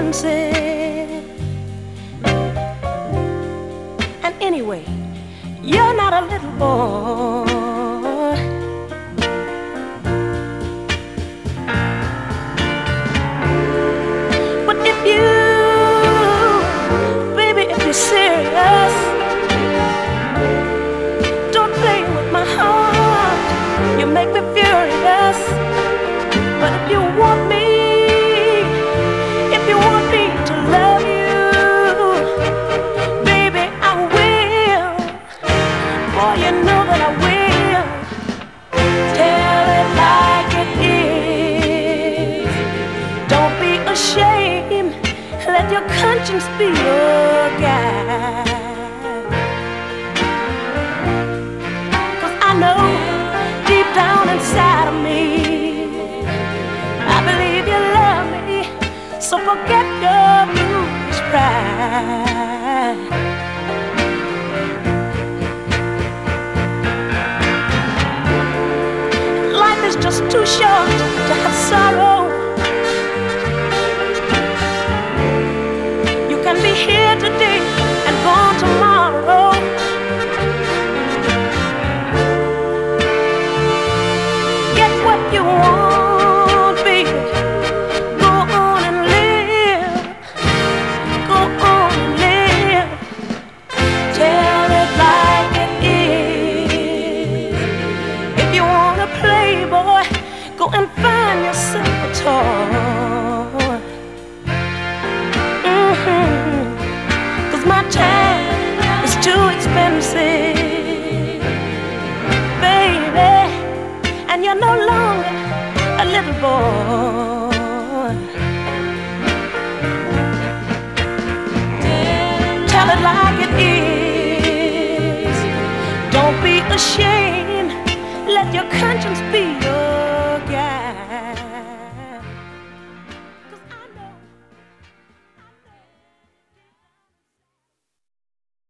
expensive. And anyway, you're not a little boy. But if you, baby, if you're serious, don't play with my heart. You make me furious. But if you want me, to love you, baby, I will. Boy, you know that I will. Tell it like it is. Don't be ashamed. Let your conscience be your guide. 'Cause I know deep down inside of me, I believe you love me. So forget your foolish pride. Life is just too short to have sorrow. You can be here today and gone tomorrow. Get what you want, baby. Go and find yourself a toy. 'Cause my time is too expensive, baby, and you're no longer a little boy. Tell it like it is. Don't be ashamed. Let your conscience be